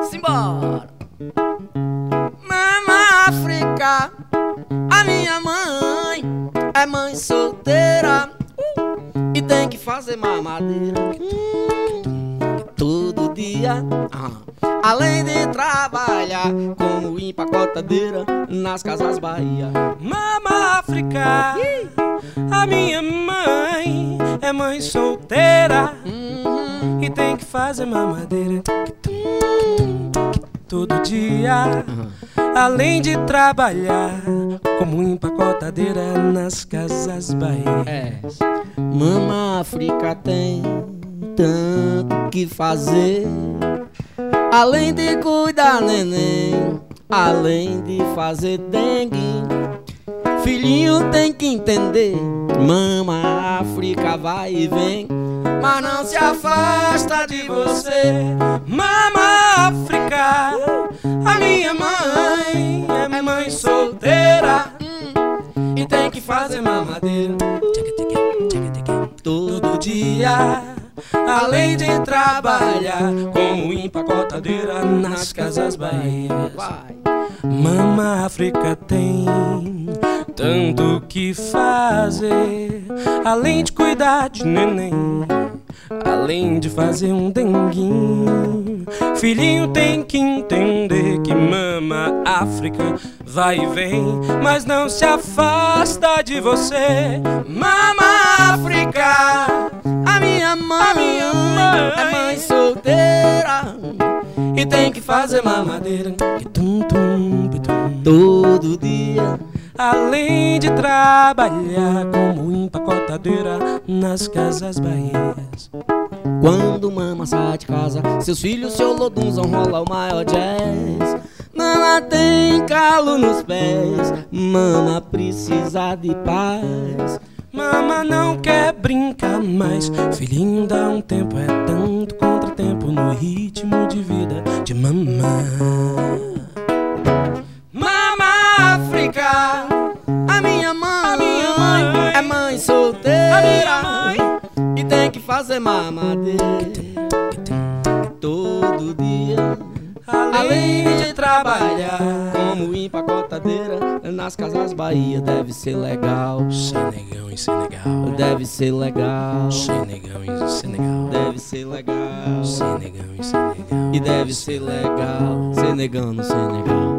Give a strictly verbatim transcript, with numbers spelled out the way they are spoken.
Simbora! Mama África, a minha mãe é mãe solteira uh, e tem que fazer mamadeira uh, todo dia, uh, além de trabalhar como empacotadeira nas casas Bahia. Mama África, a minha mãe é mãe solteira Uhum. e tem que fazer mamadeira todo dia, Uhum. além de trabalhar como empacotadeira nas casas Bahia. É. Mama África tem tanto que fazer, além de cuidar neném, além de fazer dengue. Filhinho tem que entender, Mama África vai e vem, mas não se afasta de você. Mama África, a minha mãe é mãe solteira Hum, e tem que fazer mamadeira todo dia, além de trabalhar como empacotadeira nas casas Bahia. vai. Mama África tem tanto que fazer, além de cuidar de neném, além de fazer um denguinho. Filhinho tem que entender que Mama África vai e vem, mas não se afasta de você. Mama África, A minha mãe, a minha mãe é mãe solteira e tem que fazer mamadeira tum, tum, tum, todo dia, além de trabalhar como empacotadeira nas casas Bahias. quando mama sai de casa, seus filhos se olodunzam, rola o maior jazz. Mama tem calo nos pés, mama precisa de paz. Mama não quer brincar mais, filhinho dá um tempo, é tanto contratempo no ritmo de vida de mamã. Mama África, A minha mãe, a minha mãe é mãe solteira, a minha mãe e tem que fazer mamadeira todo dia, além de trabalhar como empacotadeira nas casas Bahia. Deve ser legal, Senegão e Senegal, deve ser legal, Senegão e Senegal, deve ser legal, Senegão e Senegal, e deve ser legal, Senegão no Senegal.